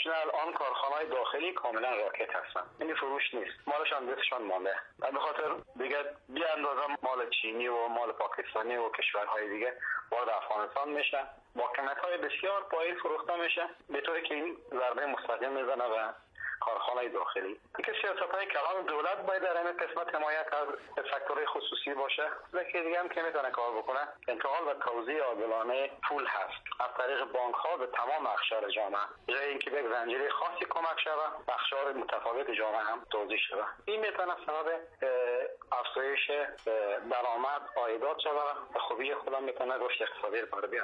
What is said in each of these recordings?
چون الان کارخانه‌های داخلی کاملا راکت هستن، این فروش نیست، مالشان دستشان مانده و به خاطر دیگه بی اندازه مال چینی و مال پاکستانی و کشورهای دیگه وارد افغانستان میشه، با قیمت‌های بسیار پایین فروخته میشه، به طوری که این ضربه مستقیم میزنه و کارخانه داخلی. اینکه سیاست‌های کلان دولت باید در این قسمت حمایت از سکتور خصوصی باشه. یکی دیگه هم که میتونه کار بکنه انتقال و توزیع عادلانه پول هست از طریق بانک‌ها به تمام اقشار جامعه، جای اینکه به زنجیره خاصی کمک شود، اقشار متفاوت جامعه هم توزیع شود. این میتونه سبب افزایش درآمد، عایدات شود و خوبی خودم میتونه رشد اقتصادی رو بیاره.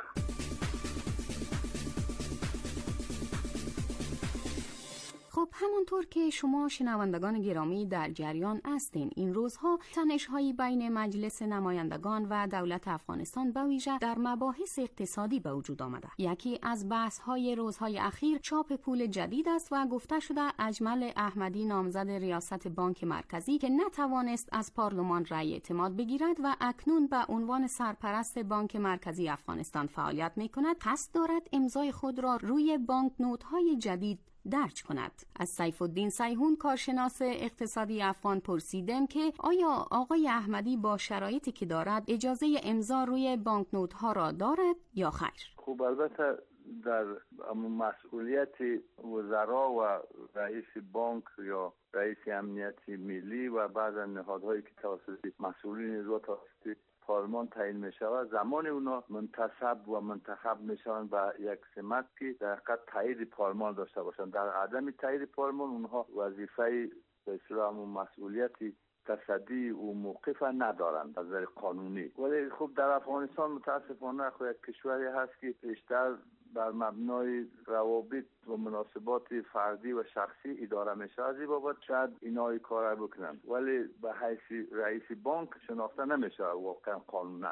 خب همونطور که شما شنوندگان گرامی در جریان هستین، این روزها تنش‌هایی بین مجلس نمایندگان و دولت افغانستان به ویژه در مباحث اقتصادی به وجود آمده. یکی از بحث‌های روزهای اخیر چاپ پول جدید است و گفته شده اجمل احمدی نامزد ریاست بانک مرکزی که نتوانست از پارلمان رأی اعتماد بگیرد و اکنون به عنوان سرپرست بانک مرکزی افغانستان فعالیت می‌کند، قصد دارد امضای خود را روی بانک نوت‌های جدید درج کند. از سیف الدین سیحون کارشناس اقتصادی افغان پرسیدم که آیا آقای احمدی با شرایطی که دارد اجازه امضا روی بانکنوت ها را دارد یا خیر؟ خب البته در مسئولیت وزرا و رئیس بانک یا رئیس امنیت ملی و بعض نهادهایی که توسط مسئولین و توسط پارلمان تعیین می شود، زمان اونا منتصب و منتخب می شوند به یک سمت که در حقیقت تایید پارلمان داشته باشند. در عدم تایید پارلمان اونها وظیفه به اصطلاح مسئولیت تصدی و موقف ندارند از نظر قانونی. ولی خب در افغانستان متاسفانه خود یک کشوری هست که بیشتر بر مبنای روابط و مناسبات فردی و شخصی اداره میشه. از این بابت شاید اینا کار بکنن، ولی به حیث رئیس بانک شناخته نمیشه واقعا قانونا.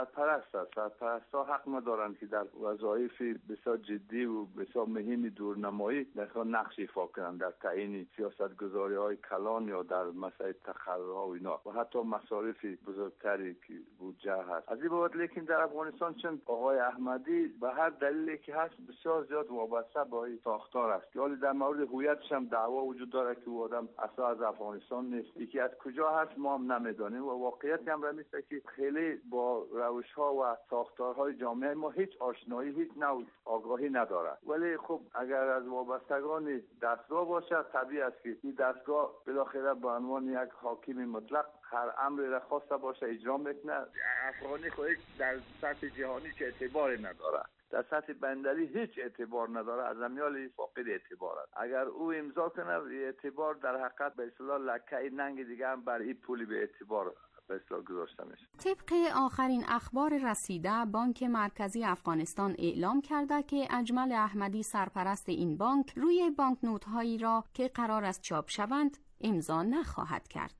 سرپرست‌ها حق ندارند که در وظایف بسیار جدی و بسیار مهم دورنمایی در نقش ایفا کنند در تعیین سیاستگذاری‌های کلان یا در مسائل تقررها و اینا و حتی مصارف بزرگتری که بودجه هست. از این بابت لیکن در افغانستان چون آقای احمدی به هر دلیلی که هست بسیار زیاد وابسته به ساختار است. ولی در مورد هویتش هم دعوا وجود داره که او آدم اصلا از افغانستان نیست. یکی از کجا هست ما هم نمیدانیم و واقعیت هم رمیسته که خیلی با روش‌ها و ساختارهای جامعه ما هیچ آشنایی، هیچ نوع آگاهی نداره. ولی خب اگر از وابستگان دستگاه باشه طبیعی است که این دستگاه بالاخره به عنوان یک حاکم مطلق هر امری را خواسته باشه اجرا میکنه. افغانی خود در سطح جهانی چه اعتباری نداره، در سطح بندری هیچ اعتبار نداره، از امیال فاقد اعتبار است. اگر او امضا کنه اعتبار در حقیقت به اصطلاح لکه ننگ دیگه هم بر این پولی به اعتبار به اصطلاح گذاشته میشه. طبق آخرین اخبار رسیده بانک مرکزی افغانستان اعلام کرده که اجمل احمدی سرپرست این بانک روی بانکنوت هایی را که قرار است چاپ شوند امضا نخواهد کرد.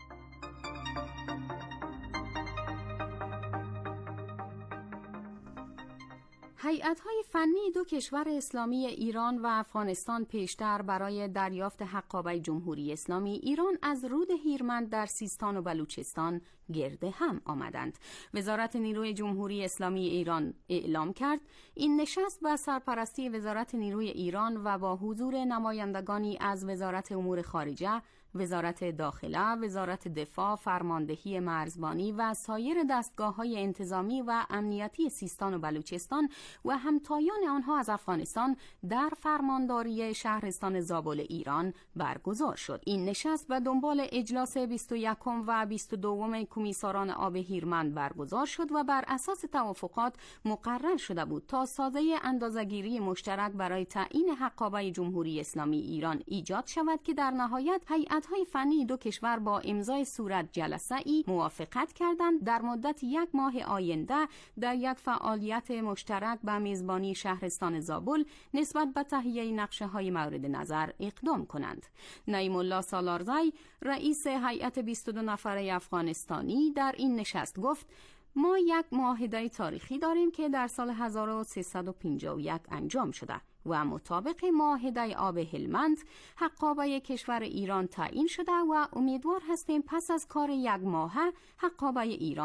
هیئت‌های فنی دو کشور اسلامی ایران و افغانستان پیشتر برای دریافت حقابه جمهوری اسلامی ایران از رود هیرمند در سیستان و بلوچستان گرد هم آمدند. وزارت نیروی جمهوری اسلامی ایران اعلام کرد این نشست با سرپرستی وزارت نیروی ایران و با حضور نمایندگانی از وزارت امور خارجه، وزارت داخله، وزارت دفاع، فرماندهی مرزبانی و سایر دستگاه‌های انتظامی و امنیتی سیستان و بلوچستان و همتایان آنها از افغانستان در فرمانداری شهرستان زابل ایران برگزار شد. این نشست به دنبال اجلاس 21 و 22 کمیساران آب هیرمند برگزار شد و بر اساس توافقات مقرر شده بود تا سازه اندازه‌گیری مشترک برای تعیین حقابه جمهوری اسلامی ایران ایجاد شود که در نهایت هیئت‌های فنی دو کشور با امضای صورت جلسه‌ای موافقت کردند در مدت 1 ماه آینده در یک فعالیت مشترک به میزبانی شهرستان زابل نسبت به تهیه نقشه‌های مورد نظر اقدام کنند. نعیم الله سالارزی رئیس هیئت 22 نفره افغانستانی در این نشست گفت ما یک معاهده تاریخی داریم که در سال 1351 انجام شده و مطابق معاهده آب هلمند حقابه کشور ایران تعیین شده و امیدوار هستیم پس از کار 1 ماه حقابه ایران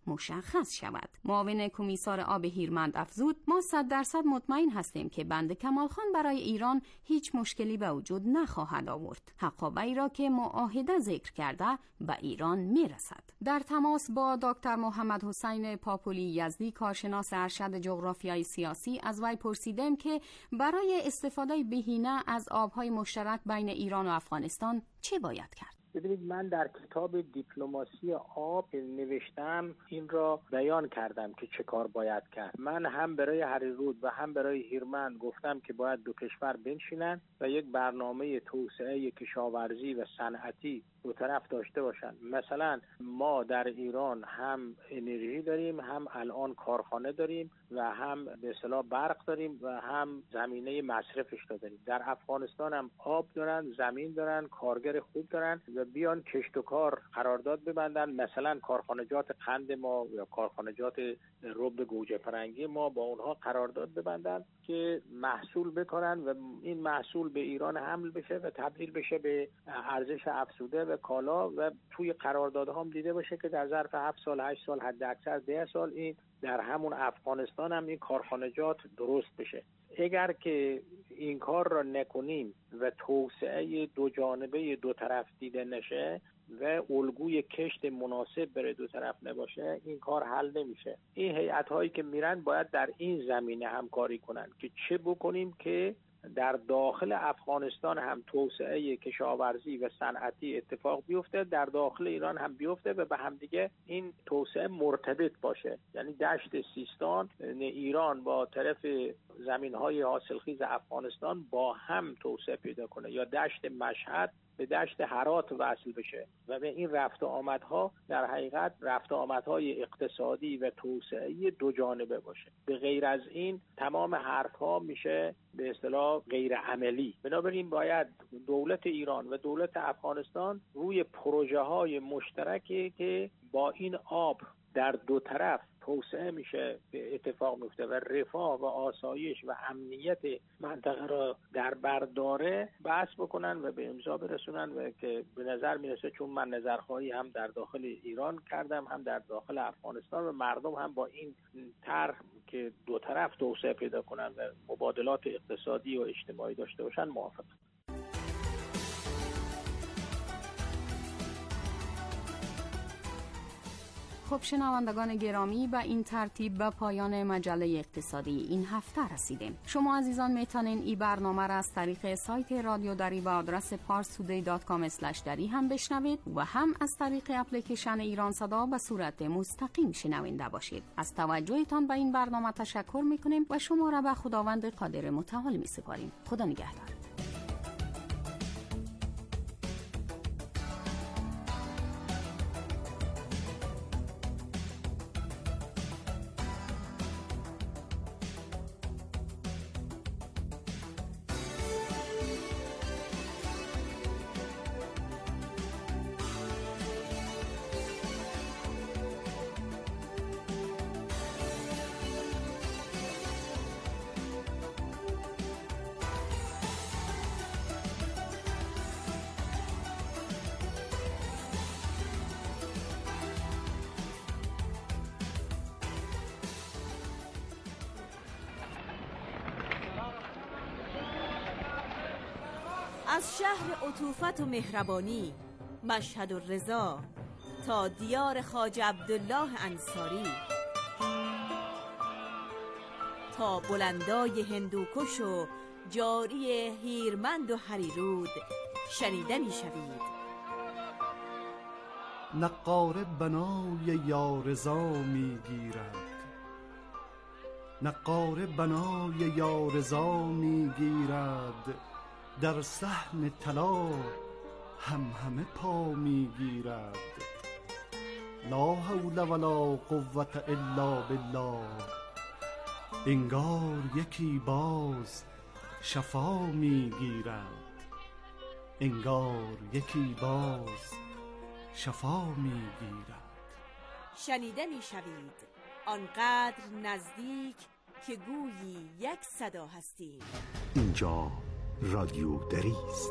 مشخص شود. معاون کمیسار آب هیرمند افزود: ما 100% مطمئن هستیم که بند کمالخان برای ایران هیچ مشکلی به وجود نخواهد آورد. حقابه‌ای را که معاهده ذکر کرده به ایران میرسد. در تماس با دکتر محمد حسین پاپولی یزدی، کارشناس ارشد جغرافیای سیاسی، از وی پرسیدم که برای استفاده بهینه از آبهای مشترک بین ایران و افغانستان چه باید کرد؟ ببینید، من در کتاب دیپلماسی آب نوشتم، این را بیان کردم که چه کار باید کرد. من هم برای هریرود و هم برای هیرمند گفتم که باید دو کشور بنشینن و یک برنامه توسعه کشاورزی و صنعتی دو طرف داشته باشن. مثلا ما در ایران هم انرژی داریم، هم الان کارخانه داریم و هم به اصطلاح برق داریم و هم زمینه مصرفش داریم. در افغانستان هم آب دارن، زمین دارن، کارگر خوب دارن و بیان کشت و کار قرارداد ببندن. مثلا کارخانجات قند ما یا کارخانجات رب گوجه فرنگی ما با اونها قرارداد ببندن که محصول بکنن و این محصول به ایران حمل بشه و تبدیل بشه به ارزش افزوده و کالا و توی قراردادها هم دیده باشه که در ظرف 7 سال 8 سال حد اکثر 10 سال این در همون افغانستان هم این کارخانجات درست بشه. اگر که این کار را نکنیم و توسعه دو جانبه دو طرف دیده نشه و الگوی کشت مناسب برای دو طرف نباشه، این کار حل نمیشه. این هیئت‌هایی که میرن باید در این زمینه همکاری کنن که چه بکنیم که در داخل افغانستان هم توسعه کشاورزی و صنعتی اتفاق بیفته، در داخل ایران هم بیفته و به هم دیگه این توسعه مرتبط باشه. یعنی دشت سیستان ایران با طرف زمین‌های حاصلخیز افغانستان با هم توسعه پیدا کنه یا دشت مشهد به دشت هرات وصل بشه و به این رفت و آمدها در حقیقت رفت و آمدهای اقتصادی و توسعه دو جانبه باشه. به غیر از این تمام حرفها میشه به اصطلاح غیر عملی. بنابراین باید دولت ایران و دولت افغانستان روی پروژه های مشترکی که با این آب در دو طرف توسعه میشه به اتفاق میفته و رفاه و آسایش و امنیت منطقه را در بر داره بحث بکنن و به امضا برسونن و که به نظر میرسه، چون من نظرخواهی هم در داخل ایران کردم هم در داخل افغانستان و مردم هم با این طرح که دو طرف توسعه پیدا کنن و مبادلات اقتصادی و اجتماعی داشته باشن موافقم. خب شنوندگان گرامی، به این ترتیب به پایان مجله اقتصادی این هفته رسیدیم. شما عزیزان میتونین این برنامه را از طریق سایت رادیو دری به آدرس parstoday.com/dari هم بشنوید و هم از طریق اپلیکیشن ایران صدا به صورت مستقیم شنونده باشید. از توجهتان به این برنامه تشکر میکنیم و شما را به خداوند قادر متعال میسپاریم. خدا نگهدار. از شهر عطوفت و مهربانی مشهد و رضا تا دیار خواجه عبدالله انصاری، تا بلندای هندوکش و جاری هیرمند و هریرود شنیده می شوید. نقاره بنای یارضا می گیرد، نقاره بنای یارضا می گیرد، در صحن طلا همه پا می گیرد. لا حول ولا قوة الا بالله، انگار یکی باز شفا می گیرد، انگار یکی باز شفا می گیرد. شنیده می شوید آنقدر نزدیک که گویی یک صدا هستیم. اینجا رادیو دری است.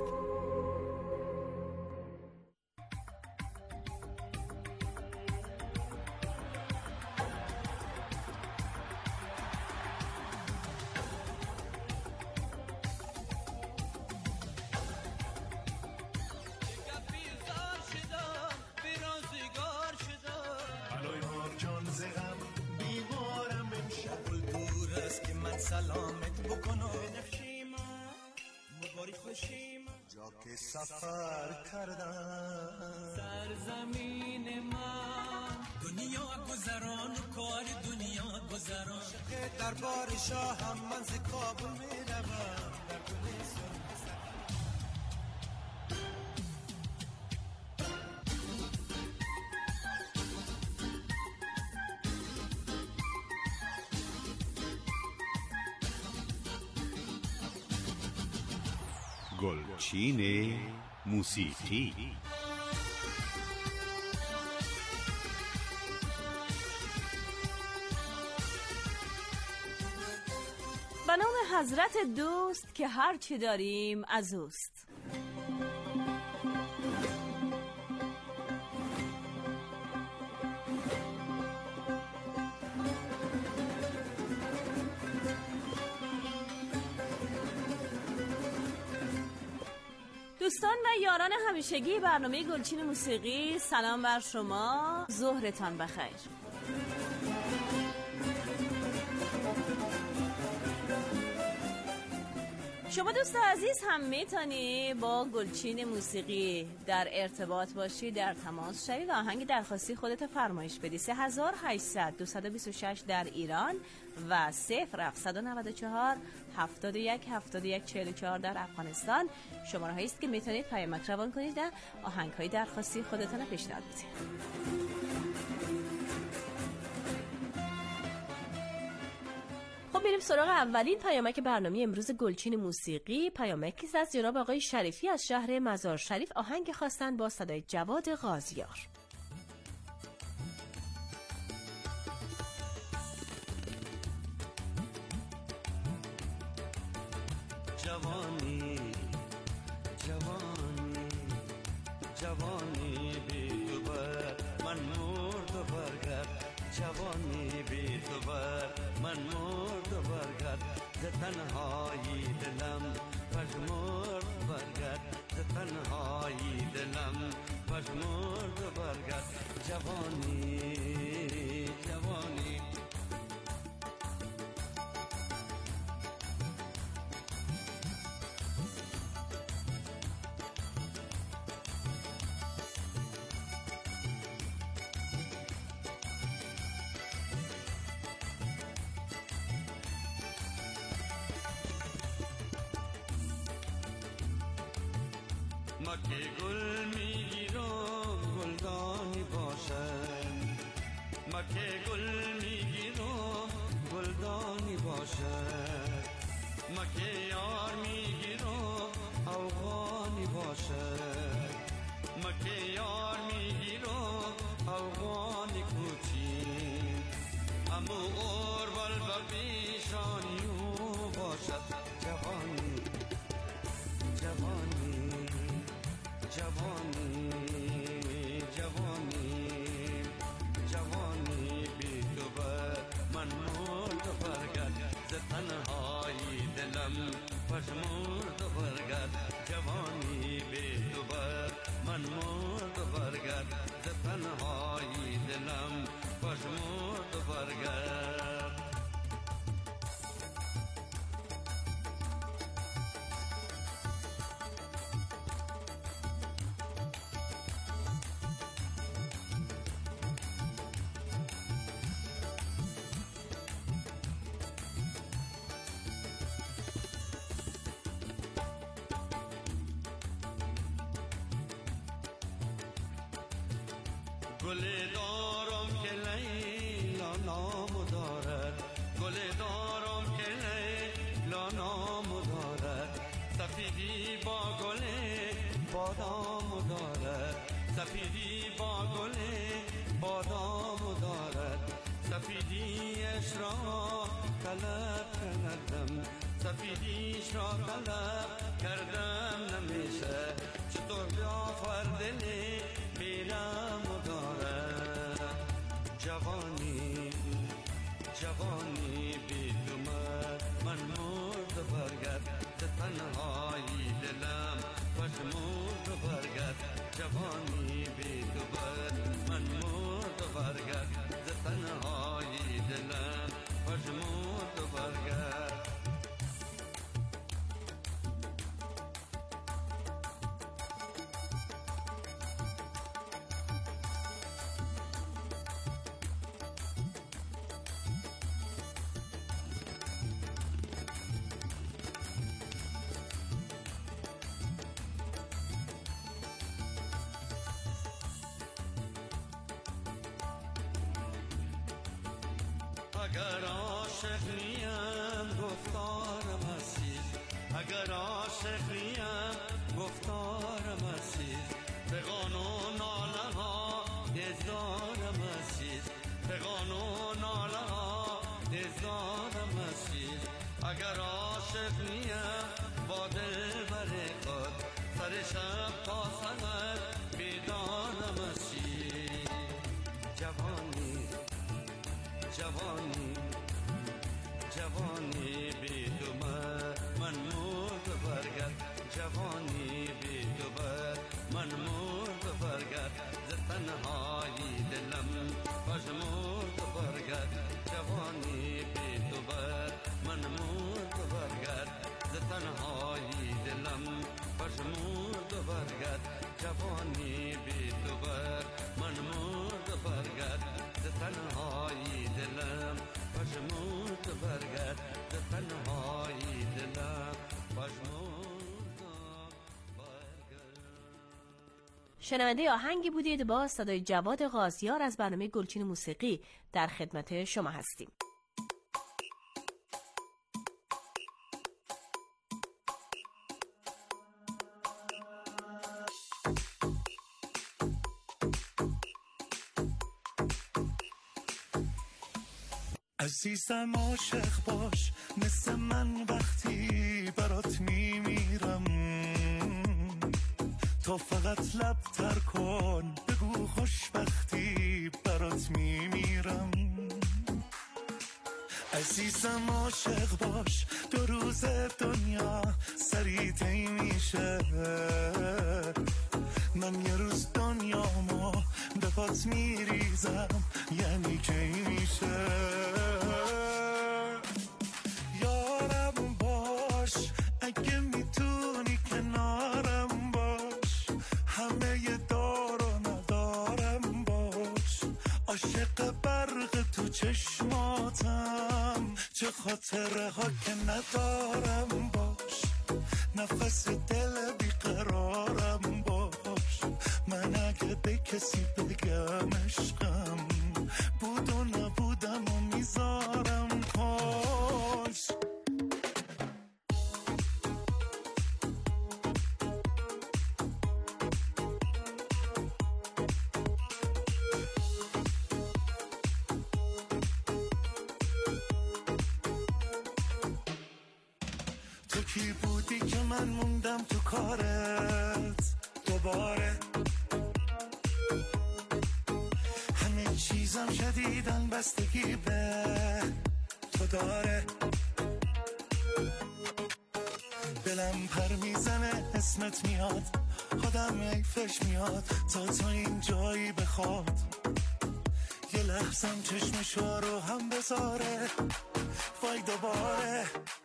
جا که سفر کردم سرزمین من دنیا گذران و کار دنیا گذران در بار شاهم من ز کابل میروم در گلستان گلچین موسیقی. به نام حضرت دوست که هر چی داریم از اوست. دوستان و یاران همیشگی برنامه گلچین موسیقی، سلام بر شما، ظهرتان بخیر. شما دوست عزیز هم میتونی با گلچین موسیقی در ارتباط باشی، در تماس شوی و آهنگ درخواستی خودت فرمایش بدی. 3800 226 در ایران و 0794 71 71 44 در افغانستان شماره هایی است که میتونید پیامک روان کنید و آهنگ های درخواستی خودتون پیشنهاد بدید. خب بریم سراغ اولین پیامک برنامه امروز گلچین موسیقی. پیامکی از جناب آقای شریفی از شهر مزار شریف. آهنگ خواستن با صدای جواد غازیار. جوانی جوانی جوانی بی تو بر من مرد و برگرد، جوانی بی تو بر من مرد و برگرد، ز تنهایی دلم پژمرد برگرد، ز تنهایی دلم پژمرد و برگرد. جوانی جوانی مکه گل میگیرم گلدانی باشد، مکه گل میگیرم گلدانی باشد، مکه یار میگیرم افغانی باشد، مکه یار میگیرم افغانی کوچین، امو اوربل بپیشانیو باشد. جوانی جوانی جوانی جوانی جوانی بی تو بر من مرد و برگرد، ز تنهایی دلم پژمرد و برگرد. جوانی بی تو بر من مرد و برگرد، ز تنهایی دلم پژمرد و برگرد. گل دارم که لیلا نام دارد، گل دارم که لیلا نام دارد، سفیدی با گل بادام دارد، سفیدی با گل بادام دارد، سفیدیش را طلب کردم، سفیدیش را طلب کردم نمیشه، چطور بیافردنی میرم دارد. جوانی جوانی بی تو من مرد و برگرد، ز تنهایی دلم پژمرد و برگرد. جوانی بی تو من مرد و برگرد، ز تنهایی دلم پژمرد و برگرد. اگر عاشق نیم گفتارم عزیز، اگر عاشق نیم گفتارم عزیز، به قانون ناله ها دزدارم عزیز، به قانون ناله ها دزدارم عزیز. اگر عاشق نیم با دلبر خود سر شب تا سحر بیدارم عزیز. جوانی جوانی جوانی بی تو من مرد برگرد، جوانی بی تو من مرد برگرد، ز تنهایی دلم پژمرد برگرد، جوانی بی تو من مرد برگرد، ز تنهایی دلم پژمرد برگرد، جوانی بی تو من مرد برگرد، ز تنهایی دلم پژمرد برگرد، ز تنهایی دلم پژمرد. شنونده آهنگی بودید با صدای جواد غازیار از برنامه گلچین موسیقی. در خدمت شما هستیم. عزیزم عاشق باش مثل من وقتی برات میمیرم، تو فقط لب تر کن بگو خوشبختی برات میمیرم. عزیزم عاشق باش دو روز دنیا سری طی میشه، من یه روز دنیامو به پات میریزم یعنی کی میشه. یارم باش اگه میتونی کنارم باش، همه ی دار و ندارم باش، عاشق برق تو چشماتم چه خاطره ها که ندارم باش، نفس دل بیقرارم باش، من اگه به کسی بگم عشقم بود و نبودم و میذارم پاش. تو کی بودی که من موندم تو کارت دوباره، همه چیزم شدیدن بستگی به تو داره، دلم پر میزنه اسمت میاد آدم حیفش میاد تا تو این جایی بخواد، یه لحظم چشمشو رو هم بذاره وای دوباره.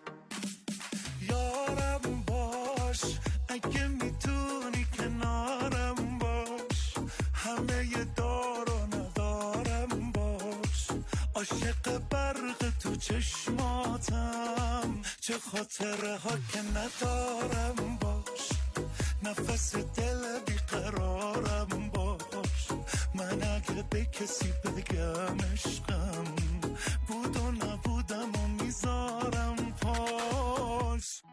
یارم باش اگه میتونی کنارم باش، همه ی دار و ندارم باش، عاشق برق تو چشماتم چه خاطره ها که ندارم باش، نفس دل بیقرارم باش، من اگه به کسی بگم عشقم بود و نبودم و میذارم پاش.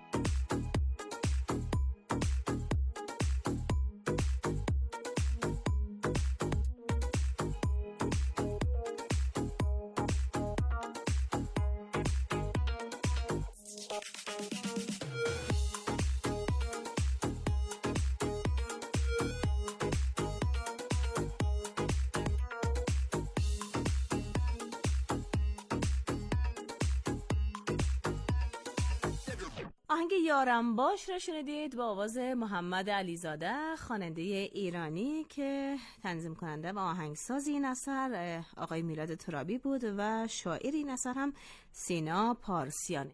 آهنگ یارم باش را شنیدید با آواز محمد علیزاده، خواننده ایرانی که تنظیم کننده و آهنگساز این اثر آقای میلاد ترابی بود و شاعر این اثر هم سینا پارسیانه.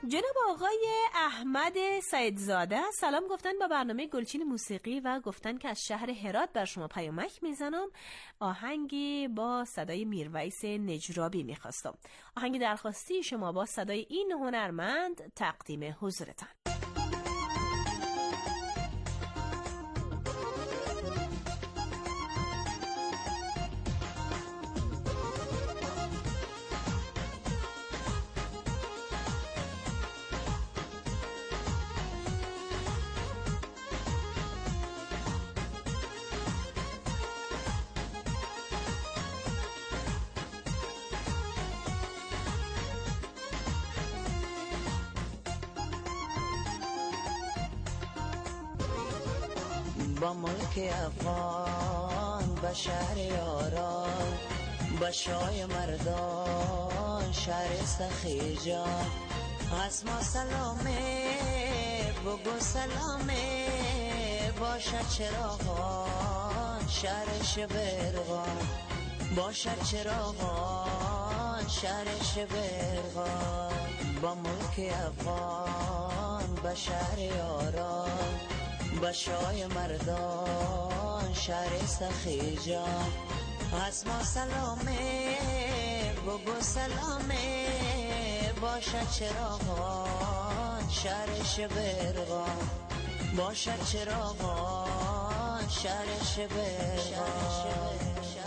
جناب آقای احمد سیدزاده سلام گفتن با برنامه گلچین موسیقی و گفتن که از شهر هرات بر شما پیامک میزنم. آهنگی با صدای میرویس نجرابی میخواستم. آهنگی درخواستی شما با صدای این هنرمند تقدیم حضورتان. با ملک افغان با شهر یاران با شای مردان شهر سخیجان از ما سلامه بگو سلامه باشد چراغان شهر شبرغان باشد چراغان شهر شبرغان با ملک افغان با شهر یاران با شای مردان شهر سخیجان از ما سلامه بگو سلامه باشد چراغان شهر شبرغان باشد چراغان شهر شبرغان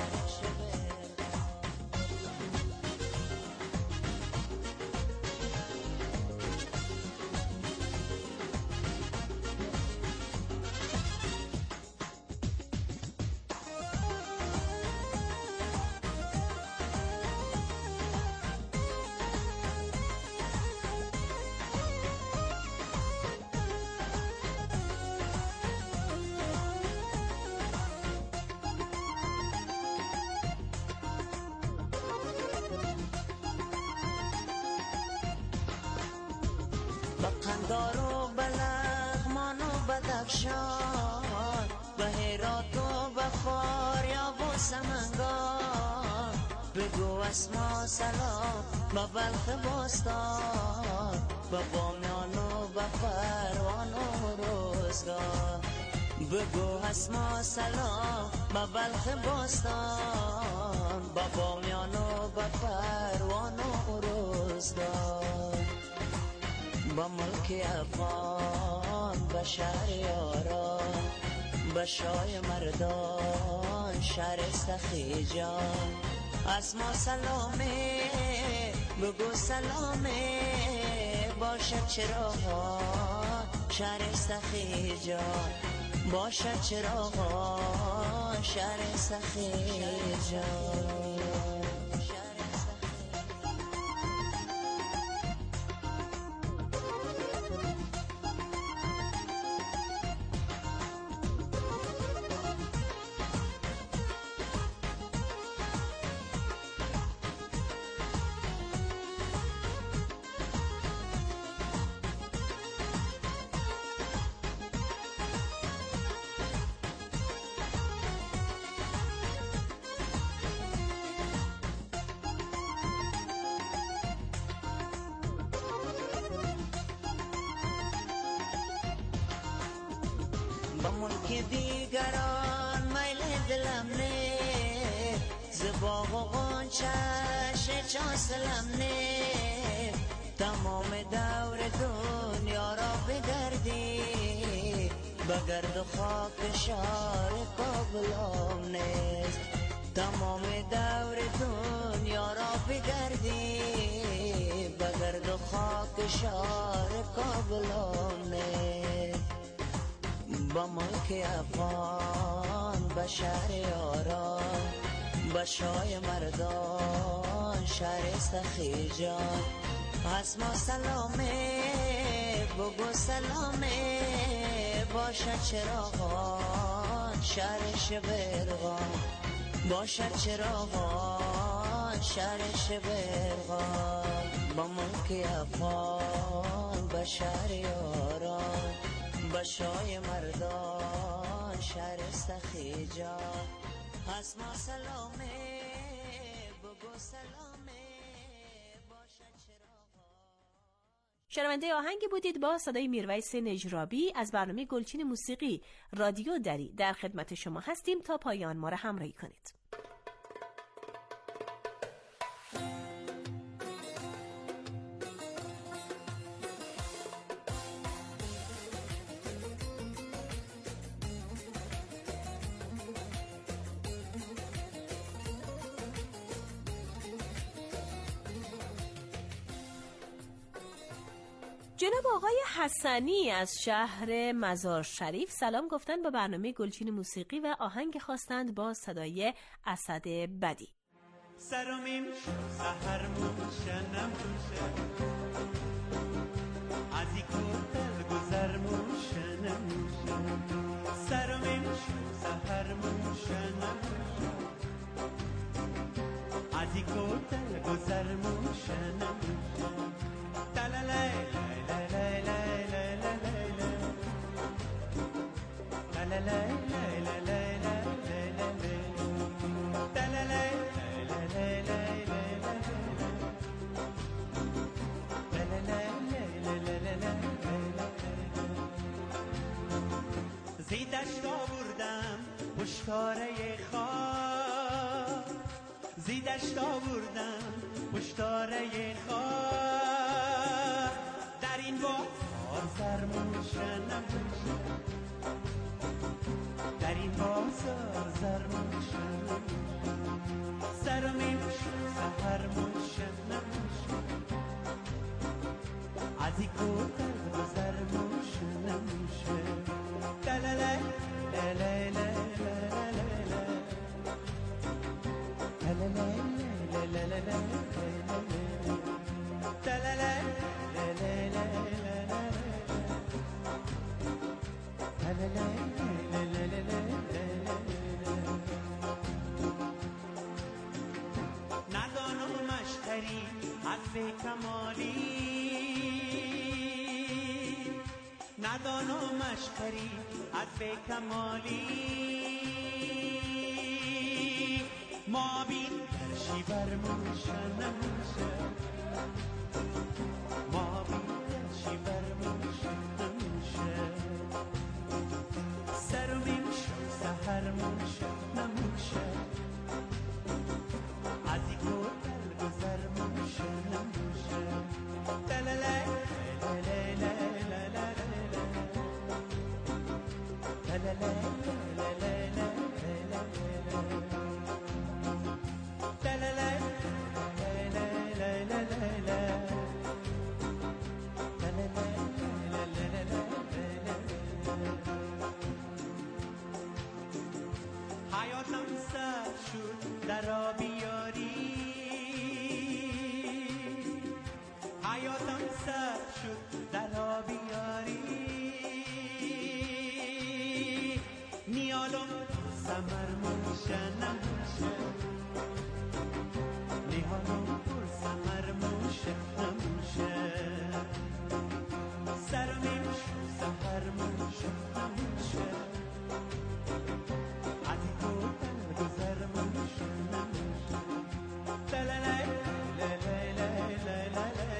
بقندار و بلغمان و بدخشان به هرات و به فاریاب و سمنگان بگو اسما سلام به بلخ باستان به بامیان و به پروان و روزگار بگو اسما سلام به بلخ باستان به بامیان و به پروان و روزگار با ملک افغان با شهر یاران با شای مردان شهر سخیجان از ما سلامه بگو سلامه باشد چراغان شهر سخیجان باشد چراغان شهر سخیجان با ملک دیگران میل دلم نه زباغ و غنچش چاسلم نه تمام دور دنیا را بگردی بگرد و خاک شار کابلم نیست تمام دور دنیا را بگردی بگرد و خاک شار کابلم نیست با ملک افغان با شهر یاران با شای مردان شهر سخیجان از ما سلامه بگو سلامه باشد چراغان شهر شبرغان باشد چراغان شهر شبرغان با ملک افغان با شهر یاران با شای مردان شهر سخیجان از ما سلامه بگو سلامه شنونده آهنگی بودید با صدای میرویس نجرابی از برنامه گلچین موسیقی. رادیو دری در خدمت شما هستیم تا پایان ما را همراهی کنید. جناب آقای حسنی از شهر مزار شریف سلام گفتن به برنامه گلچین موسیقی و آهنگ خواستند با صدای اسد بدی. سرمیم سحر موشنم موشه ازی کوتل گذر موشنم موشه سرمیم سحر موشنم موشه ازی کوتل گذر موشنم موشه تلالای زیدشت آوردم پشتاره خواه زیدشت آوردم پشتاره خواه در این بازار زرموشنم در این بازار زرموشنم سرمیموشم سهرموشنم از این کوتل گذرموشنم دلالای لالای ندانم مشتری حرف کمالی ندانم مشتری حرف کمالی ما بین درشی برموشنم ما بین درشی برموشنم سرمیمشم سهرموشنم از این کوتل گذرموشنم دلالای حیاتم سر شد در آبیاری حیاتم سر شد در آبیاری نیالم سمر موشنم نیالم پر سمر موشنم سرمیمش سهر موشنم از این کوتل گذر موشنم دلالای لالای لالای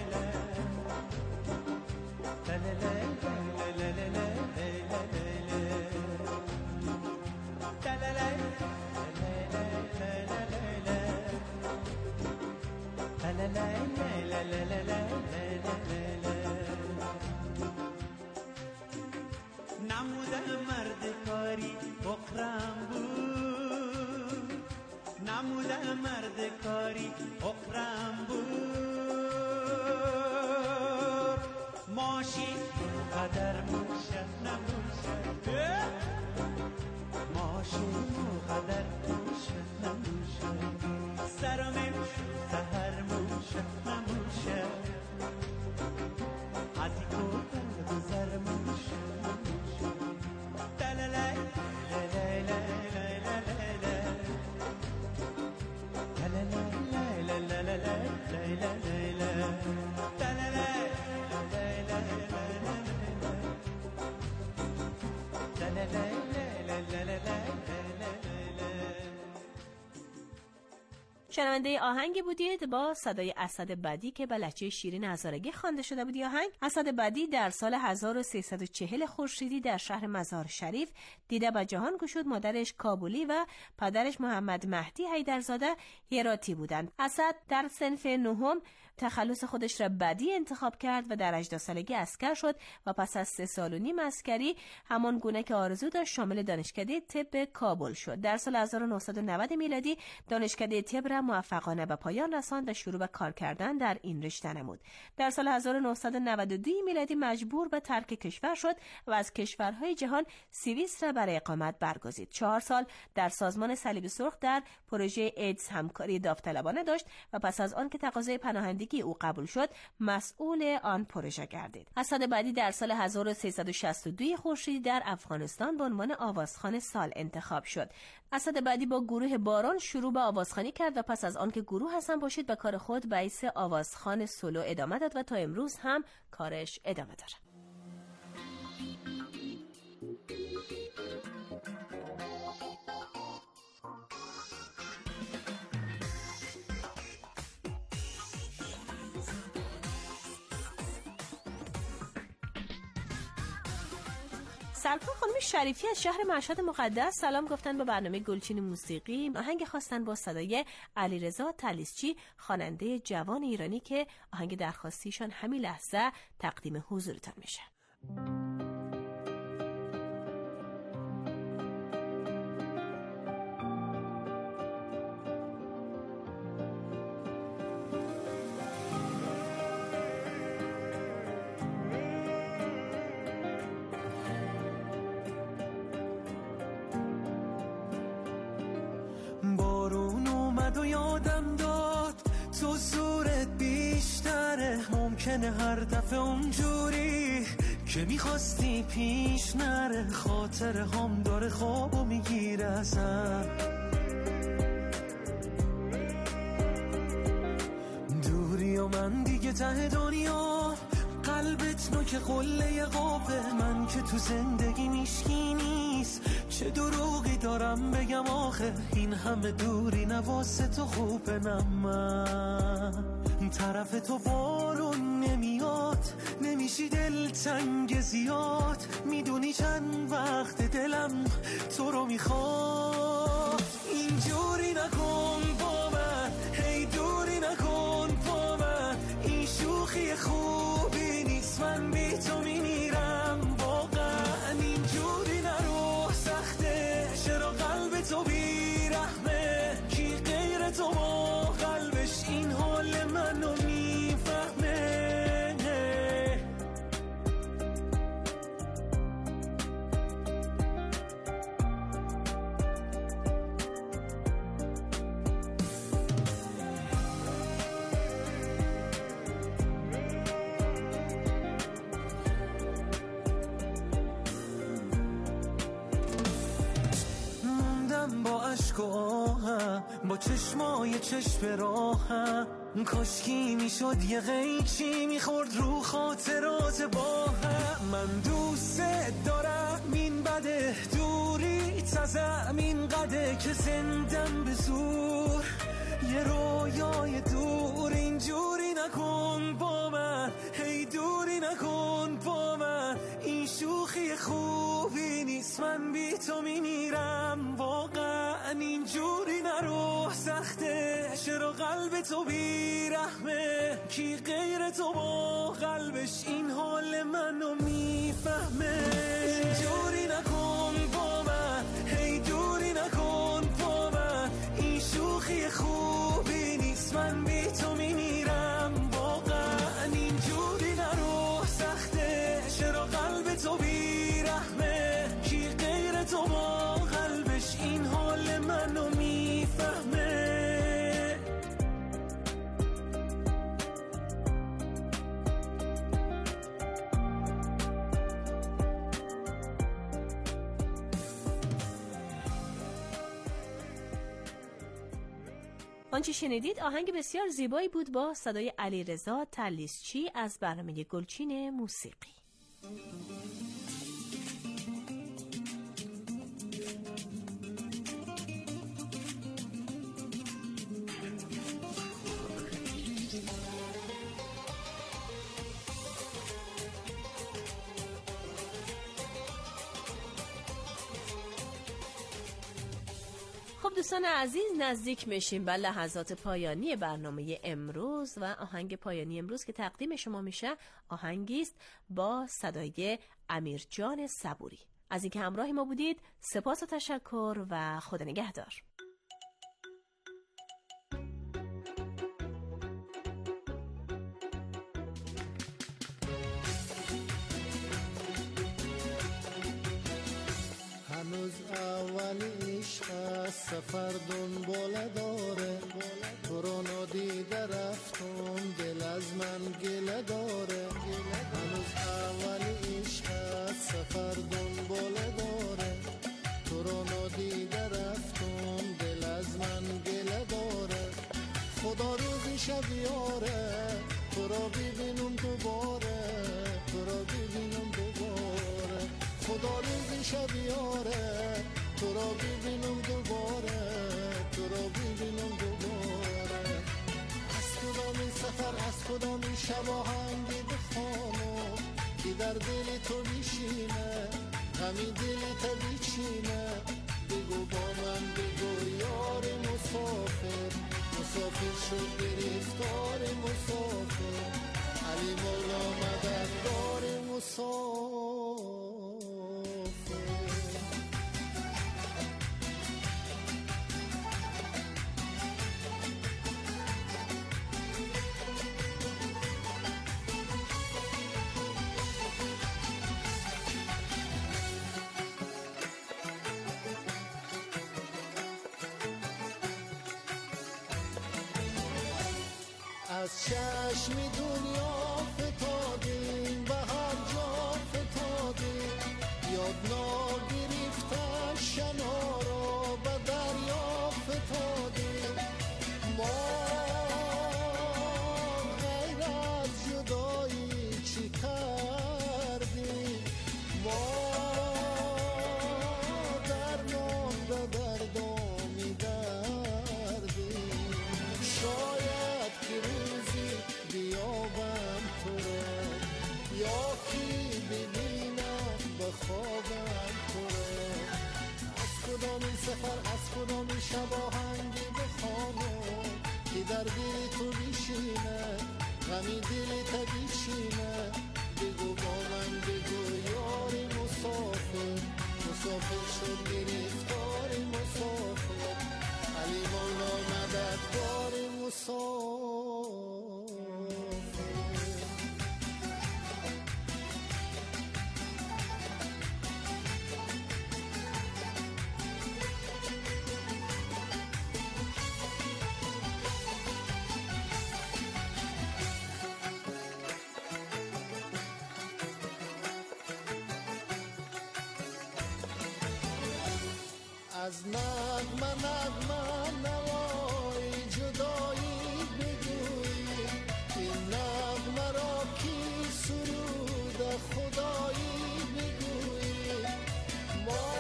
نمودم مرد کاری بخرم بود نمودم مرد کاری بخرم بود ماشین قدر موشنم ماشین قدر موشنم سرمیم سهر موشنم از این کوتل گذر موشنم دلالای لالای لالای لالای لالای لالای شنونده آهنگی بودید با صدای اسد بدی که به لهجه شیرین هزارگی خوانده شده بود. آهنگ اسد بدی در سال 1340 خورشیدی در شهر مزار شریف دیده به جهان گشود. مادرش کابلی و پدرش محمد مهدی حیدرزاده هراتی بودند. اسد در صنف نهم تخلص خودش را بدی انتخاب کرد و در 18 سالگی عسکر شد و پس از 3 سال و نیم عسکری همان گونه که آرزو داشت شامل دانشکده طب کابل شد. در سال 1990 میلادی دانشکده طب را موفقانه به پایان رساند و شروع به کار کردن در این رشته نمود. در سال 1992 میلادی مجبور به ترک کشور شد و از کشورهای جهان سوئیس را برای اقامت برگزید. 4 سال در سازمان صلیب سرخ در پروژه ایدز همکاری داوطلبانه داشت و پس از آن که تقاضای پناهندگی او قبول شد مسئول آن پروژه گردید. اسد بدی در سال 1362 خورشیدی در افغانستان به عنوان آوازخوان سال انتخاب شد. اسد بدی با گروه باران شروع به آوازخوانی کرد و پس از آن که گروه حسن باشید به کار خود به حیث آوازخوان سولو ادامه داد و تا امروز هم کارش ادامه داره. سرکار خانم شریفی از شهر مشهد مقدس سلام گفتن به برنامه گلچین موسیقی. آهنگ خواستن با صدای علیرضا طلیسچی خواننده جوان ایرانی که آهنگ درخواستیشان همین لحظه تقدیم حضورتان میشه. و یادم داد تو زورت بیشتره، ممکنه هر دفعه اونجوری که میخواستی پیش نره، خاطر هم داره خوابو میگیره ازم، دوری و من دیگه ته دنیا، قلبت نوک قله قابه، من که تو زندگی میشکی نیست، چه دروغی دارم بگم آخه، این همه دوری نواسه تو خوبه، نه من طرف تو بارون نمیاد، نمیشی دلتنگ زیاد، میدونی چند وقت دلم تو رو میخواد، اینجوری نکن با من، هی دوری نکن با من، این شوخی خوبی نیست، من بی تو میمیرم واقعا، اینجوری نرو سخته، چرا قلب تو بیرحمه، کی غیر تو با قلبش این حال منو میفهمه. با چشمای چشم راهم، کاشکی میشد یه قیچی میخورد رو خاطرات با هم، من دوست دارم این بده، دوری تزم این قده که زندم به زور، یه رویای دور، اینجوری نکن با من، هی دوری نکن با من، این شوخی خوبی نیست، من بی تو میمیرم واقعا، اینجوری نرو سخته، چرا قلب تو بیرحمه، کی غیر تو با قلبش این حال منو میفهمه، اینجوری نکن با من، هی دوری نکن با من، این شوخی خوبی نیست، من بی تو میمیرم واقعا، اینجوری نرو سخته، چرا قلب تو بیرحمه، کی غیر تو با قلبش این حال منو میفهمه. آنچه شنیدید آهنگ بسیار زیبایی بود با صدای علیرضا طلیسچی از برنامه گلچین موسیقی. خب دوستان عزیز، نزدیک میشیم به لحظات پایانی برنامه امروز و آهنگ پایانی امروز که تقدیم شما میشه آهنگی است با صدای امیرجان صبوری. از اینکه همراه ما بودید سپاس و تشکر و خدا نگهدار. هنوز اول عشق است، سفر دنباله داره، تو رو نادیده رفتم، دل از من گله داره. هنوز اول عشق است، سفر دنباله داره، تو رو نادیده رفتم، دل از من گله داره. خدا روزی شب یاره، تو رو ببینم دوباره، تو رو ببینم دوباره. خدا روزی شب یاره، تو رو ببینم دوباره، تو رو ببینم دوباره. از کدام سفر، از کدام شب آهنگی بخوانم که در دل تو بشینه، همین دل تو بچینه. بگو با من، بگو یار مسافر، مسافر شد گرفتار مسافر، علی مولا مددگار مسافر. از چشم دنیا فتادیم، به هر جا فتادیم، یاد نگرفتن شنا را به دریا فتادیم. ما غیر از جدایی چی کردیم، ما در مانده دردامی دردیم. شاید که روزی بیابم تو را، یا کی ببینم به خوابم تو را. از کدام سفر، از کدام شب آهنگی بخوانم که در دل تو بشینه، غمی دل تو بچینه. بگو با من، بگو یار مسافر، مسافر شد گرفتار مسافر، علی مولا مددگار مسافر. از نغمه نغمه نوای جدایی بگویی، این نغمه را کی سرود خدایی بگویی. ما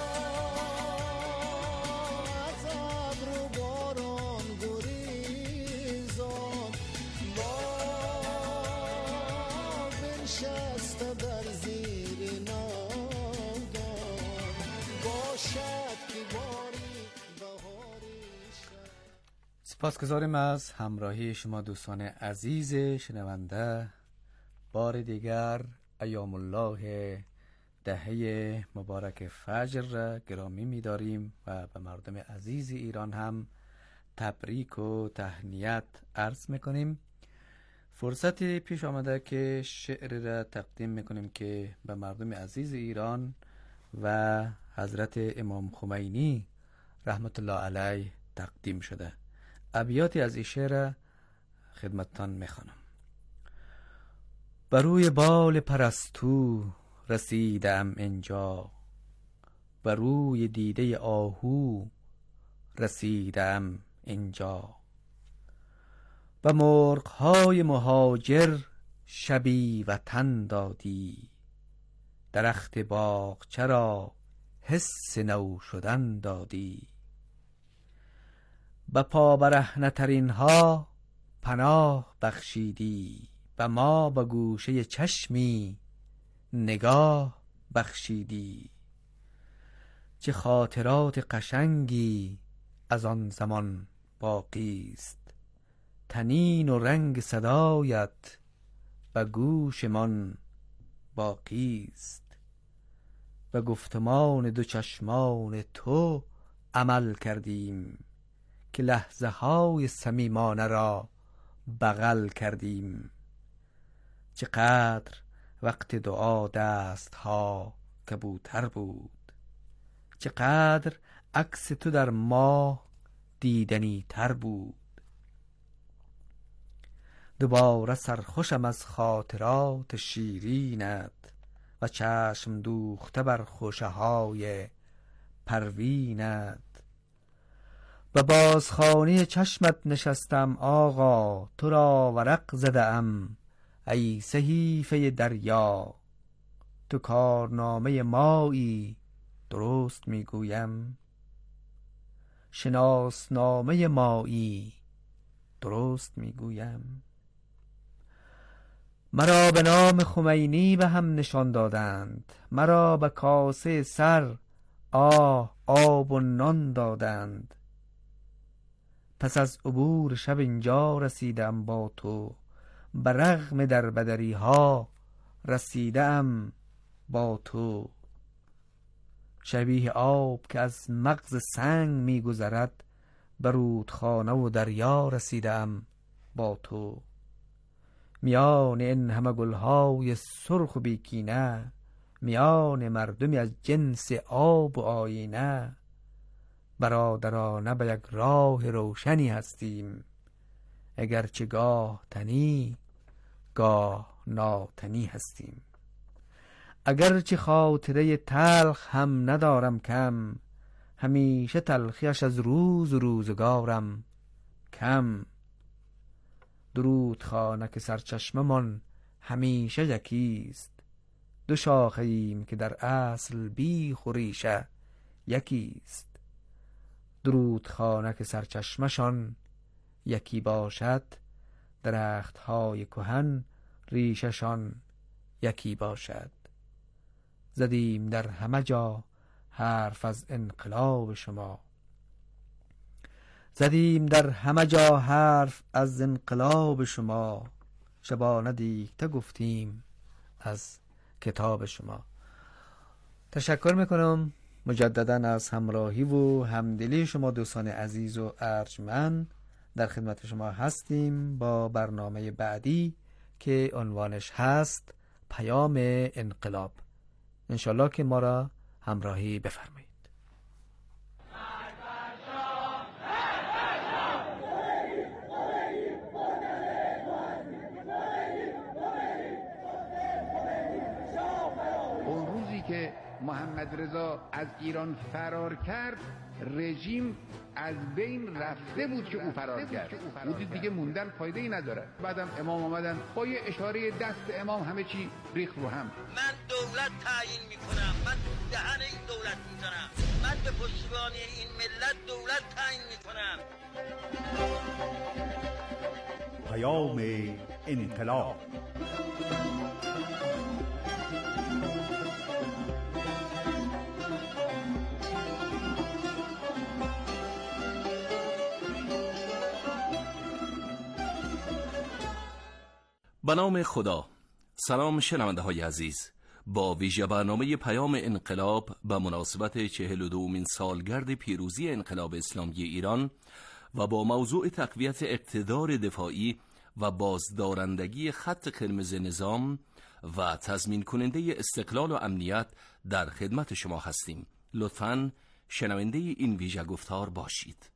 از ابر و باران گریزان، ما بنشسته در زیر ناودان، باشد که سپاسگزاریم از همراهی شما دوستان عزیز شنونده. بار دیگر ایام الله دهه مبارک فجر را گرامی می‌داریم و به مردم عزیز ایران هم تبریک و تهنیت عرض می‌کنیم. فرصتی پیش آمده که شعر را تقدیم می‌کنیم که به مردم عزیز ایران و حضرت امام خمینی رحمت الله علیه تقدیم شده. ابیاتی از این شعر خدمتتان میخوانم. بر روی بال پرستو رسیدم اینجا، بر روی دیده آهو رسیدم اینجا، به مرغ‌های مهاجر شبی وطن دادی، درخت باغچه را حس نو شدن دادی. به پا برهنه ترین ها پناه بخشیدی، به ما به گوشه چشمی نگاه بخشیدی. چه خاطرات قشنگی از آن زمان باقیست. تنین و رنگ صدایت به گوشمان باقیست. و گفتمان دو چشمان تو عمل کردیم، که لحظه های صمیمانه را بغل کردیم. چقدر وقت دعا دست ها کبوتر بود، چقدر عکس تو در ماه دیدنی تر بود. دوباره سرخوشم از خاطرات شیرینت، و چشم دوخته بر خوشه های پروینت. و بازخانه چشمت نشستم آقا، تو را ورق زده ام ای صحیفه دریا. تو کارنامه مایی درست میگویم، شناسنامه مایی درست میگویم. مرا به نام خمینی به هم نشان دادند، مرا به کاسه سر آب و نان دادند. پس از عبور شب اینجا رسیدم با تو، به رغم در بدری ها رسیدم با تو. شبیه آب که از مغز سنگ می گذرد، به رودخانه و دریا رسیدم با تو. میان این همه گلهای سرخ و بیکینه، میان مردمی از جنس آب و آینه، برادرانه به یک راه روشنی هستیم، اگرچه گاه تنی گاه ناتنی هستیم. اگرچه خاطره تلخ هم ندارم کم، همیشه تلخیش از روز و روزگارم کم. درود خانه که سرچشمه من همیشه یکیست، دو شاخه ایم که در اصل بیخ و ریشه یکیست. درود خانه که سرچشمشان یکی باشد، درخت های کهن ریششان یکی باشد. زدیم در همه جا حرف از انقلاب شما، زدیم در همه جا حرف از انقلاب شما. شبانه دیگته گفتیم از کتاب شما. تشکر میکنم مجددا از همراهی و همدلی شما دوستان عزیز و ارجمند. در خدمت شما هستیم با برنامه بعدی که عنوانش هست پیام انقلاب. انشالله که ما را همراهی بفرمایید. اون روزی که محمد رضا از ایران فرار کرد، رژیم از بین رفته بود که او فرار کرد. او دیگه موندن فایده ای نداره. بعدم امام آمدن با یه اشاره دست امام همه چی ریخت رو هم. من دولت تعیین میکنم، من دهن این دولت میزنم، من به پشتیبانی این ملت دولت تعیین میکنم. پیام انقلاب. به نام خدا. سلام شنونده های عزیز، با ویژه برنامه پیام انقلاب به مناسبت 42مین سالگرد پیروزی انقلاب اسلامی ایران و با موضوع تقویت اقتدار دفاعی و بازدارندگی خط قرمز نظام و تضمین کننده استقلال و امنیت در خدمت شما هستیم. لطفاً شنونده این ویژه گفتار باشید.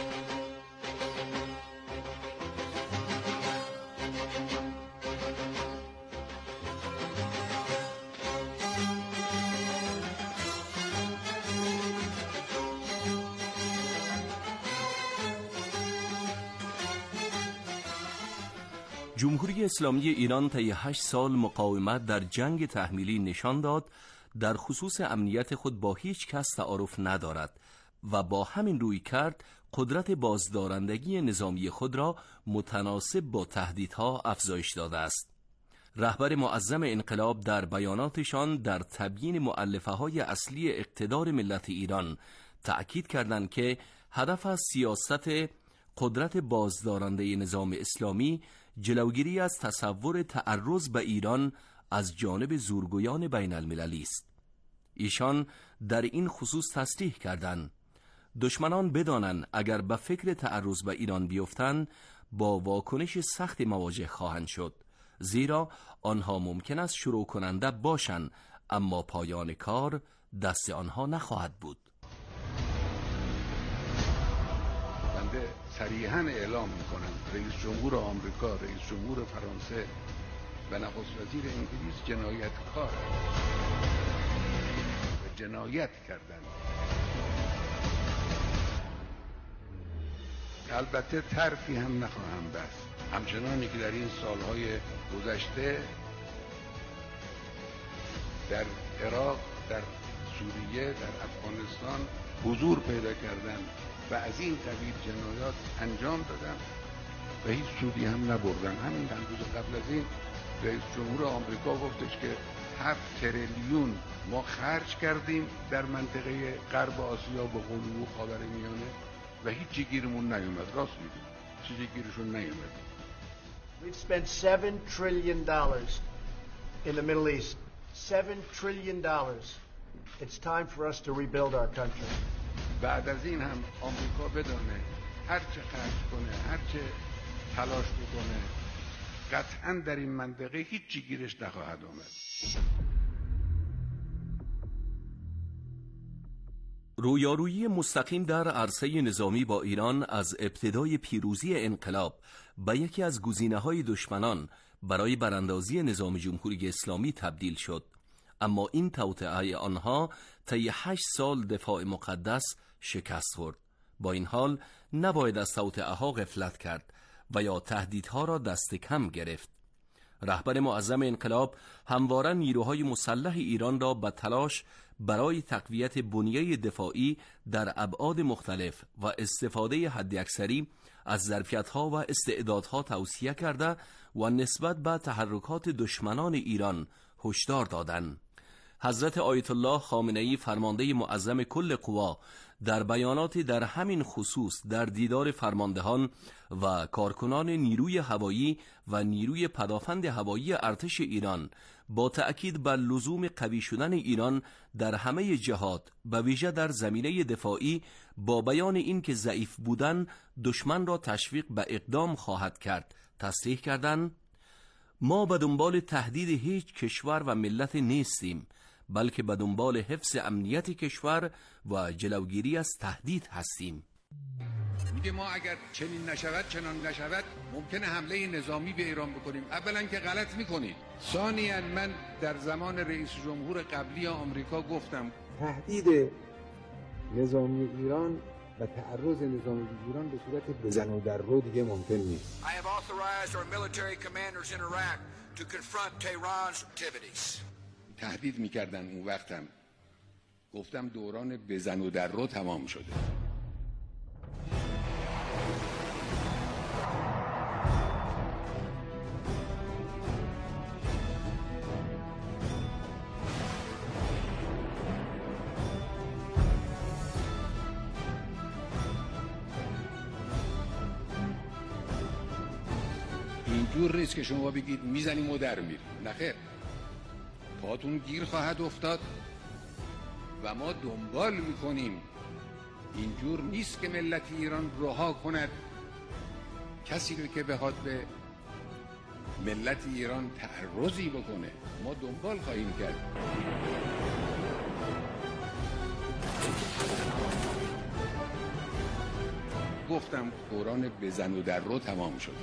جمهوری اسلامی ایران طی 8 سال مقاومت در جنگ تحمیلی نشان داد در خصوص امنیت خود با هیچ کس تعارف ندارد و با همین روی کرد قدرت بازدارندگی نظامی خود را متناسب با تهدیدها افزایش داده است. رهبر معظم انقلاب در بیاناتشان در تبیین مؤلفه‌های اصلی اقتدار ملت ایران تأکید کردند که هدف از سیاست قدرت بازدارنده نظام اسلامی جلوگیری از تصور تعرض به ایران از جانب زورگویان بین المللی است. ایشان در این خصوص تصریح کردند دشمنان بدانند اگر به فکر تعرض به ایران بیفتند با واکنش سخت مواجه خواهند شد، زیرا آنها ممکن است شروع کننده باشند اما پایان کار دست آنها نخواهد بود. بنده صریحاً اعلام میکنم رئیس جمهور آمریکا، رئیس جمهور فرانسه و نخست وزیر انگلیس جنایتکار و جنایت کردند. البته طرفی هم نخواهم بست. همچنانی که در این سالهای گذشته در عراق، در سوریه، در افغانستان حضور پیدا کردن و از این قبیل جنایات انجام دادن و هیچ سودی هم نبردن. همین چند روز قبل از این رئیس جمهور آمریکا گفتش که 7 تریلیون ما خرج کردیم در منطقه غرب آسیا به قلو و خاورمیانه و هیچی گیرمون نیومد. راست میگیم، چیزی گیرشون نیومد. We've spent $7 trillion in the Middle East. $7 trillion. It's time for us to rebuild our country. بعد از این هم آمریکا بدانه هر چه خرج کنه، هر چه تلاش بکنه، قطعاً در این منطقه هیچی گیرش نخواهد آمد. رویارویی مستقیم در عرصه نظامی با ایران از ابتدای پیروزی انقلاب به یکی از گزینه‌های دشمنان برای براندازی نظام جمهوری اسلامی تبدیل شد، اما این توطئه آنها طی 8 سال دفاع مقدس شکست خورد. با این حال نباید از توطئه‌ها غفلت کرد و یا تهدیدها را دست کم گرفت. رهبر معظم انقلاب همواره نیروهای مسلح ایران را به تلاش برای تقویت بنیه دفاعی در ابعاد مختلف و استفاده حداکثری از ظرفیت‌ها و استعدادها توصیه کرده و نسبت به تحرکات دشمنان ایران هشدار دادند. حضرت آیت الله خامنه‌ای فرمانده معظم کل قوا در بیانات در همین خصوص در دیدار فرماندهان و کارکنان نیروی هوایی و نیروی پدافند هوایی ارتش ایران با تأکید بر لزوم قوی شدن ایران در همه جهات و ویژه در زمینه دفاعی با بیان این که ضعیف بودن دشمن را تشویق به اقدام خواهد کرد تصریح کردند ما به دنبال تهدید هیچ کشور و ملت نیستیم، بلکه به دنبال حفظ امنیت کشور و جلوگیری از تهدید هستیم. میگه ما اگر چنین نشود چنان نشود ممکنه حمله نظامی به ایران بکنیم. اولا که غلط میکنید. ثانیاً من در زمان رئیس جمهور قبلی آمریکا گفتم تهدید نظامی ایران و تعرض نظامی ایران به صورت بزن و در رو دیگه ممکن نیست. I have authorized our military commanders in Iraq to confront Tehran's activities. تهدید میکردن اون وقتم. گفتم دوران بزن و در رو تمام شده. اینجور نیست که شما بگید میزنیم و در میریم. نخیر، پاتون گیر خواهد افتاد و ما دنبال میکنیم. اینجور نیست که ملت ایران رها کند کسی رو که بخواد به ملت ایران تعرضی بکنه. ما دنبال خواهیم کرد. گفتم دوران بزن و در رو تمام شد.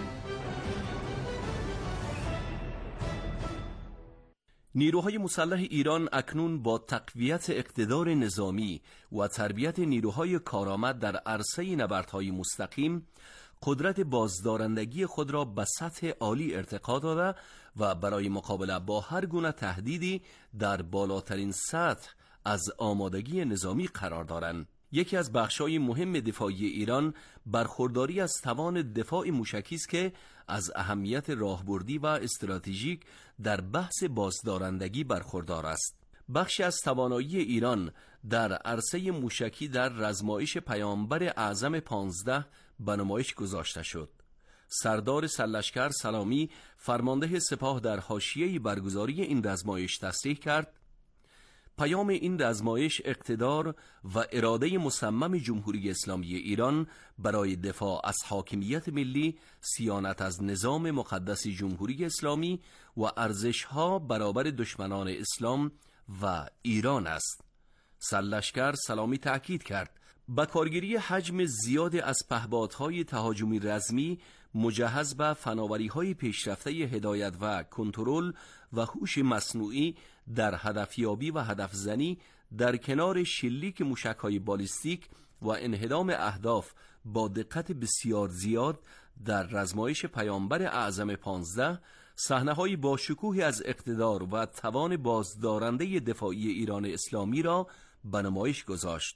نیروهای مسلح ایران اکنون با تقویت اقتدار نظامی و تربیت نیروهای کارآمد در عرصه نبردهای مستقیم قدرت بازدارندگی خود را به سطح عالی ارتقا داده و برای مقابله با هر گونه تهدیدی در بالاترین سطح از آمادگی نظامی قرار دارند. یکی از بخش‌های مهم دفاعی ایران برخورداری از توان دفاع موشکی است که از اهمیت راهبردی و استراتژیک در بحث بازدارندگی برخوردار است. بخشی از توانایی ایران در عرصه موشکی در رزمایش پیامبر اعظم 15 به نمایش گذاشته شد. سردار سرلشکر سلامی فرمانده سپاه در حاشیه برگزاری این رزمایش تصریح کرد: پیام این رزمایش اقتدار و اراده مصمم جمهوری اسلامی ایران برای دفاع از حاکمیت ملی، صیانت از نظام مقدس جمهوری اسلامی و ارزش‌ها برابر دشمنان اسلام و ایران است. سرلشکر سلامی تأکید کرد با کارگیری حجم زیاد از پهپادهای تهاجمی رزمی مجهز به فناوری‌های پیشرفته هدایت و کنترل و هوش مصنوعی در هدفیابی و هدفزنی در کنار شلیک موشک‌های بالیستیک و انهدام اهداف با دقت بسیار زیاد در رزمایش پیامبر اعظم 15 صحنه‌های با شکوهی از اقتدار و توان بازدارنده دفاعی ایران اسلامی را به نمایش گذاشت.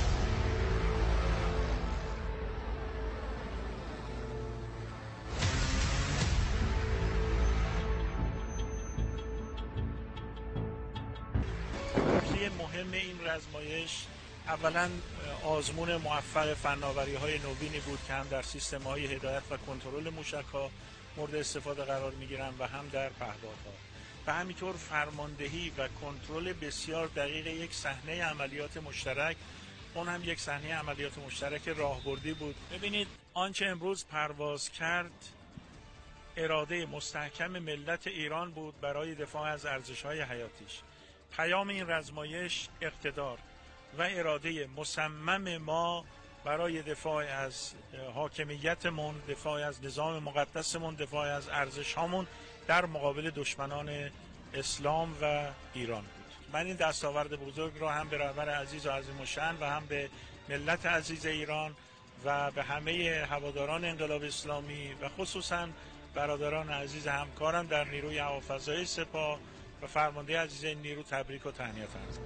مهم این رزمایش اولا آزمون موفق فناوری‌های نوینی بود که هم در سیستم‌های هدایت و کنترل موشک‌ها مورد استفاده قرار می‌گیرند و هم در پهپادها و همینطور فرماندهی و کنترل بسیار دقیق یک صحنه عملیات مشترک، اون هم یک صحنه عملیات مشترک راهبردی بود. ببینید آنچه امروز پرواز کرد اراده مستحکم ملت ایران بود برای دفاع از ارزش‌های حیاتیش. پیام این رزمایش اقتدار و اراده مصمم ما برای دفاع از حاکمیتمون، دفاع از نظام مقدسمون، دفاع از ارزش‌هامون در مقابل دشمنان اسلام و ایران بود. من این دستاورد بزرگ را هم به رهبر عزیز و عظیم الشأن و هم به ملت عزیز ایران و به همه هواداران انقلاب اسلامی و خصوصا برادران عزیز همکارم در نیروی هوافضای سپاه و فرمانده عزیز این نیرو تبریک و تهنیت عرض.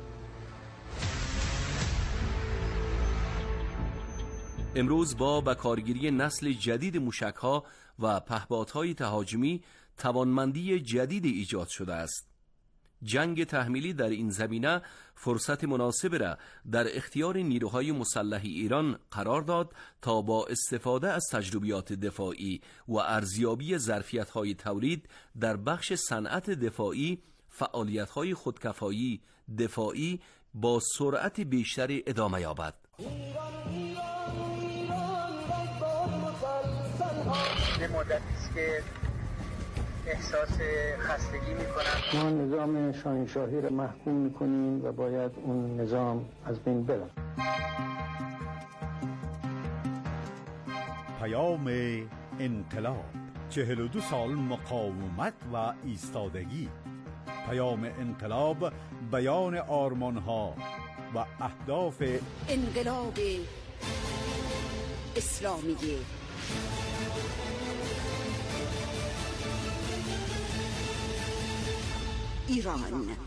امروز با کارگیری نسل جدید موشک‌ها و پهپادهای تهاجمی توانمندی جدید ایجاد شده است. جنگ تحمیلی در این زمینه فرصت مناسب را در اختیار نیروهای مسلح ایران قرار داد تا با استفاده از تجربیات دفاعی و ارزیابی ظرفیت‌های تولید در بخش صنعت دفاعی فعالیت‌های خودکفایی دفاعی با سرعت بیشتری ادامه یابد. یه مدتی است که احساس خستگی می‌کنم. ما نظام شاهنشاهی را محکوم می‌کنیم و باید اون نظام از بین بره. پیام انقلاب 42 سال مقاومت و ایستادگی. پیام انقلاب بیان آرمان‌ها و اهداف انقلاب اسلامی ایران.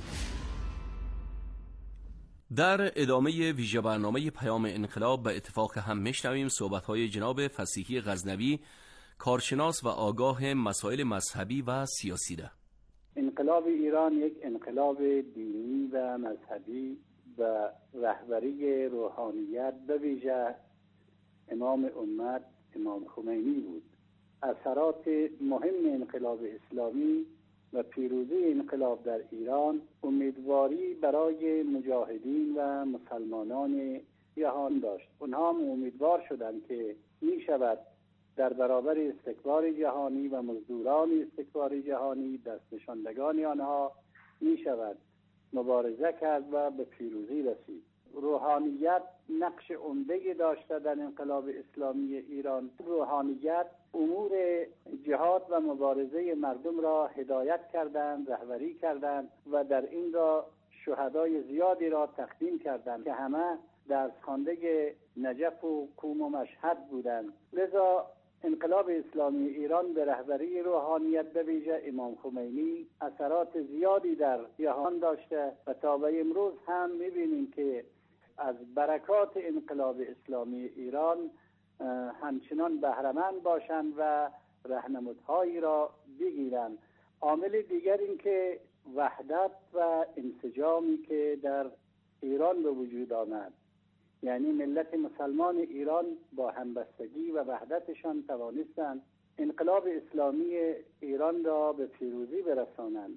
در ادامه ویژه برنامه پیام انقلاب به اتفاق هم میشنویم صحبت‌های جناب فصیحی غزنوی، کارشناس و آگاه مسائل مذهبی و سیاسی ده. انقلاب ایران یک انقلاب دینی و مذهبی و رهبری روحانیت به ویژه امام امت امام خمینی بود. اثرات مهم انقلاب اسلامی و پیروزی انقلاب در ایران امیدواری برای مجاهدین و مسلمانان جهان داشت. اونها هم امیدوار شدند که می شود در برابر استکبار جهانی و مزدوران استکبار جهانی دست نشاندگان آنها می شود مبارزه کرد و به پیروزی رسید. روحانیت نقش عمده‌ای داشته در انقلاب اسلامی ایران. روحانیت امور جهاد و مبارزه مردم را هدایت کردند، رهبری کردند و در این را شهدای زیادی را تقدیم کردند که همه درس خوانده نجف و کوم و مشهد بودند. لذا انقلاب اسلامی ایران به رهبری روحانیت به ویژه امام خمینی اثرات زیادی در جهان داشته و تا به امروز هم می‌بینیم که از برکات انقلاب اسلامی ایران همچنان بهره‌مند باشند و راهنمودهایی را بگیرند. عامل دیگر این که وحدت و انسجامی که در ایران به وجود آمد، یعنی ملت مسلمان ایران با همبستگی و وحدتشان توانستند انقلاب اسلامی ایران را به پیروزی برسانند.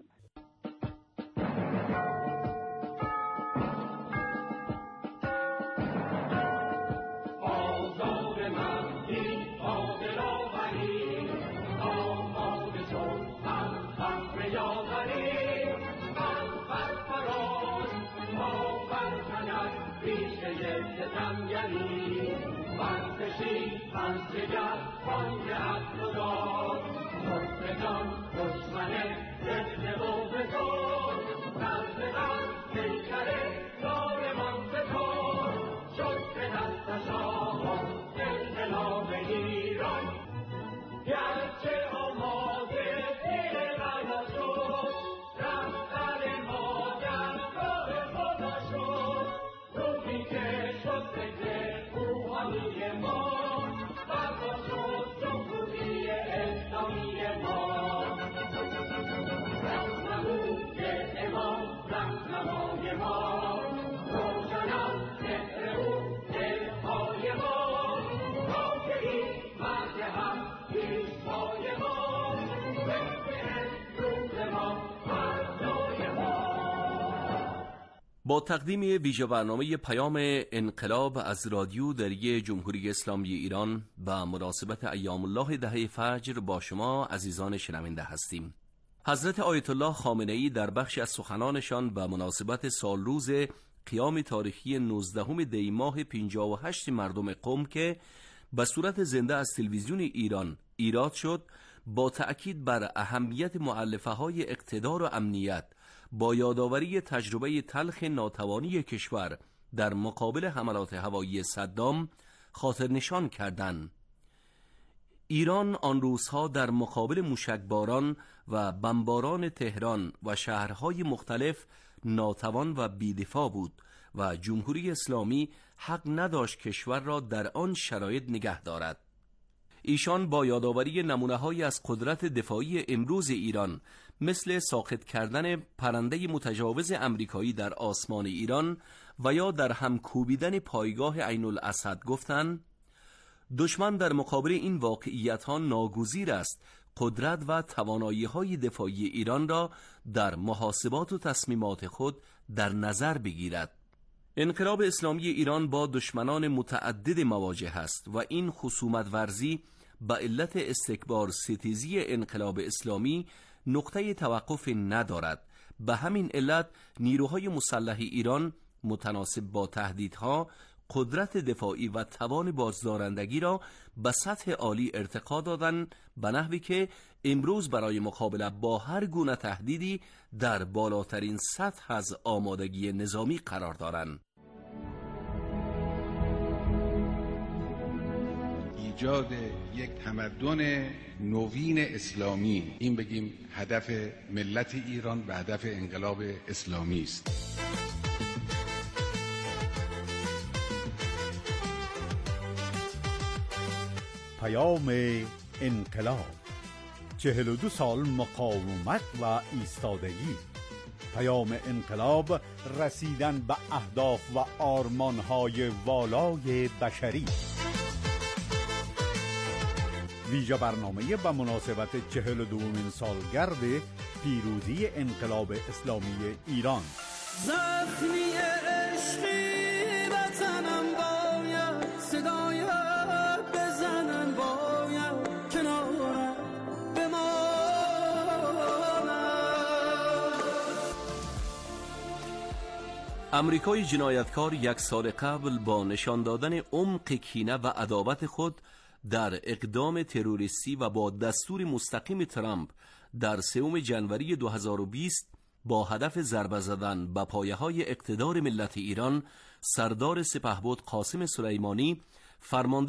با تقدیم ویژه برنامه پیام انقلاب از رادیو دری جمهوری اسلامی ایران و مناسبت ایام الله دهه فجر با شما عزیزان شنونده هستیم. حضرت آیت الله خامنه‌ای در بخشی از سخنانشان و مناسبت سالروز قیام تاریخی 19 دی ماه 58 مردم قم که به صورت زنده از تلویزیون ایران ایراد شد، با تأکید بر اهمیت مؤلفه‌های اقتدار و امنیت با یادآوری تجربه تلخ ناتوانی کشور در مقابل حملات هوایی صدام خاطر نشان کردند. ایران آن روزها در مقابل موشکباران و بمباران تهران و شهرهای مختلف ناتوان و بی‌دفاع بود و جمهوری اسلامی حق نداشت کشور را در آن شرایط نگه دارد. ایشان با یادآوری نمونه‌هایی از قدرت دفاعی امروز ایران مثل ساقط کردن پرنده متجاوز امریکایی در آسمان ایران و یا در هم کوبیدن پایگاه عین الاسد گفتند دشمن در مقابل این واقعیت‌ها ناگزیر است قدرت و توانایی‌های دفاعی ایران را در محاسبات و تصمیمات خود در نظر بگیرد. انقلاب اسلامی ایران با دشمنان متعدد مواجه است و این خصومت ورزی به علت استکبار ستیزی انقلاب اسلامی نقطه توقف ندارد. به همین علت نیروهای مسلح ایران متناسب با تهدیدها قدرت دفاعی و توان بازدارندگی را به سطح عالی ارتقا دادند، به نحوی که امروز برای مقابله با هر گونه تهدیدی در بالاترین سطح از آمادگی نظامی قرار دارند. ایجاد یک تمدن نوین اسلامی، این بگیم هدف ملت ایران و هدف انقلاب اسلامی است. پیام انقلاب 42 سال مقاومت و ایستادگی. پیام انقلاب رسیدن به اهداف و آرمان‌های والای بشری. ویژه برنامه به مناسبت 42مین سالگرد پیروزی انقلاب اسلامی ایران. زخمی عشقی بزنم باید، صدایت بزنم باید، کنارم بمانم. امریکای جنایتکار 1 سال قبل با نشان دادن عمق کینه و عداوت خود در اقدام تروریستی و با دستور مستقیم ترامپ در 3 ژانویه 2020 با هدف ضربه زدن به پایه‌های اقتدار ملت ایران، سردار سپهبد قاسم سلیمانی فرمانده